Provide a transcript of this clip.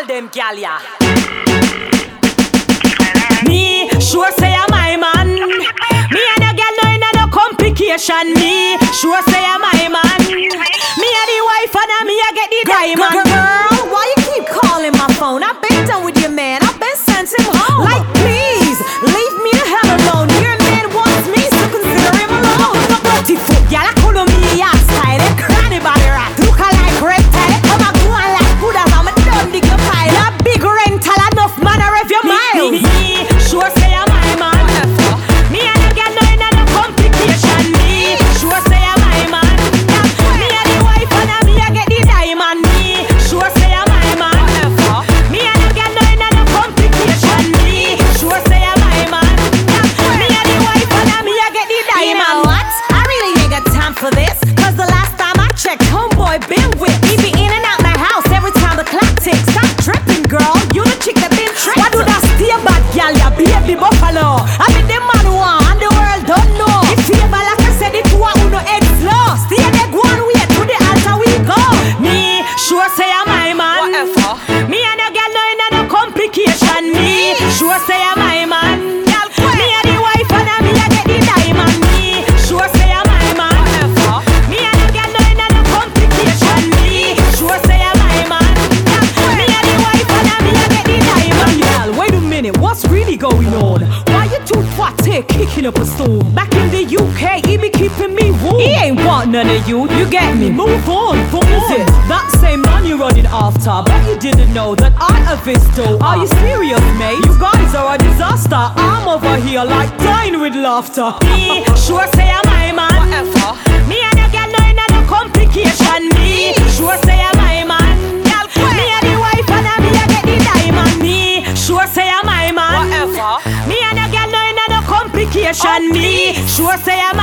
them gal ya. Me sure say I'm my man. Me and a gal no in no complication. Me sure say I'm my man. Me and the wife and me I get the diamond. Girl, why you keep calling my phone? I've been done with your man. I've been sent him home. Like please, leave me the hell alone. Your man wants me, so consider him alone. No dirty foot, gal I call me ass style. Cranny body rat, look like reptile. Come and go on like good as I'm a dumb dig your pile. That big rental enough man I rev your miles. Me sure say I'm my man. Me and a gal no in no complication. Me sure say I'm my man. Me and the wife and me I get the diamond. Me sure say I'm my man. Me and a gal no in no complication. Me sure say I'm my man. Me and the wife and me I get the diamond. You know what? I really ain't got time for this. Cause the last time I checked, homeboy been with. He be in and out my house every time the clock ticks. Stop tripping, girl. You the chick that been tricked. Why do that stay bad, gal? Ya baby buffalo. I be the man one and the world don't know. If you ever like I said it to a uno ex law. Stay there, go and wait to the altar we go. Me sure say I'm my man. Whatever. Me and a gal no in no complication. Me sure say I'm my man. Me and the wife and me I get the diamond. Me sure say I'm my man. Me and a gal no in no complication. Me sure say I'm my man. Me and the wife and me I get the diamond. Gal, wait a minute, what's really going on? Why you too fat here kicking up a storm? Back in the UK, he be keeping me warm. He ain't want none of you, you get me? Move on, what is it? That same man you're running after. Bet you didn't know that I have this though. Are you serious, mate? You guys are a disaster. I'm over here like dying with laughter. Me sure say I'm my man. Whatever. Me and a gal no in no complication. Me sure say I'm my man. Me and the wife and me I get the diamond. Me sure say I'm my man. Whatever. Me and a gal no in no complication. Me sure say I'm